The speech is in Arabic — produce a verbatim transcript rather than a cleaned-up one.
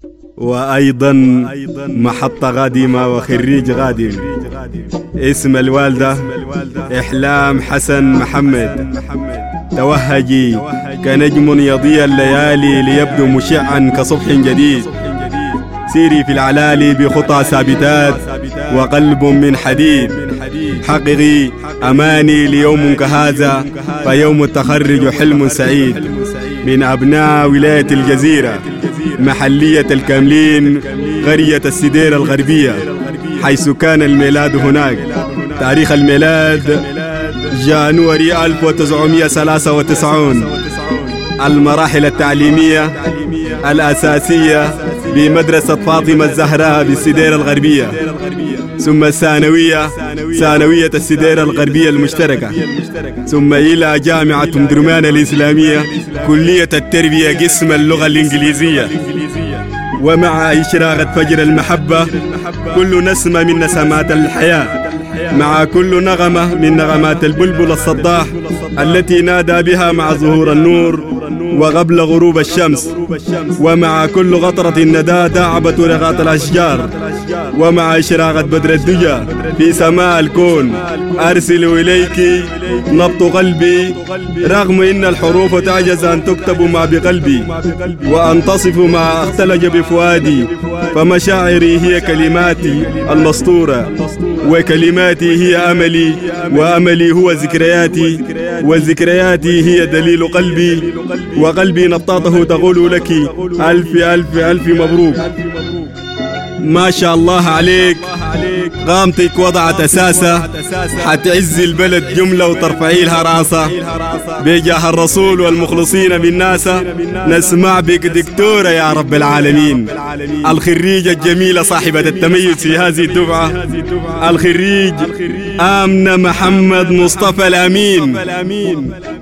وأيضا محطة قادمة وخريج قادم. اسم الوالدة إحلام حسن محمد. توهجي كنجم يضيء الليالي ليبدو مشعا كصبح جديد. سيري في العلالي بخطى ثابتات وقلب من حديد. حققي أماني ليوم كهذا، فيوم التخرج حلم سعيد. من أبناء ولاية الجزيرة، محلية الكاملين، قرية السديرة الغربية، حيث كان الميلاد هناك. تاريخ الميلاد جانوري ألف وتسعمائة وثلاثة وتسعين. المراحل التعليمية الأساسية بمدرسة فاطمة الزهراء بالسديرة الغربية، ثم الثانوية ثانوية السديرة الغربية المشتركة، ثم إلى جامعة أم درمان الإسلامية كلية التربية قسم اللغة الإنجليزية. ومع إشراقة فجر المحبة كل نسمة من نسمات الحياة، مع كل نغمة من نغمات البلبل الصداح التي نادى بها مع ظهور النور وقبل غروب الشمس، ومع كل قطرة الندى داعبة رغات الأشجار، ومع إشراقة بدر الدجى في سماء الكون أرسل إليك نبض قلبي، رغم إن الحروف تعجز أن تكتب ما بقلبي وأن تصف ما اختلج بفؤادي. فمشاعري هي كلماتي المسطورة، وكلماتي هي أملي، وأملي هو ذكرياتي، وذكرياتي هي دليل قلبي، وقلبي نبضاته تقول لك ألف ألف ألف مبروك. ما شاء الله عليك، قامتك وضعت أساسة حتعز البلد جملة وترفعي لها راسة. بجاه الرسول والمخلصين بالناس نسمع بك دكتورة يا رب العالمين، الخريجة الجميلة صاحبة التميز في هذه الدفعة، الخريج آمنة محمد مصطفى الأمين.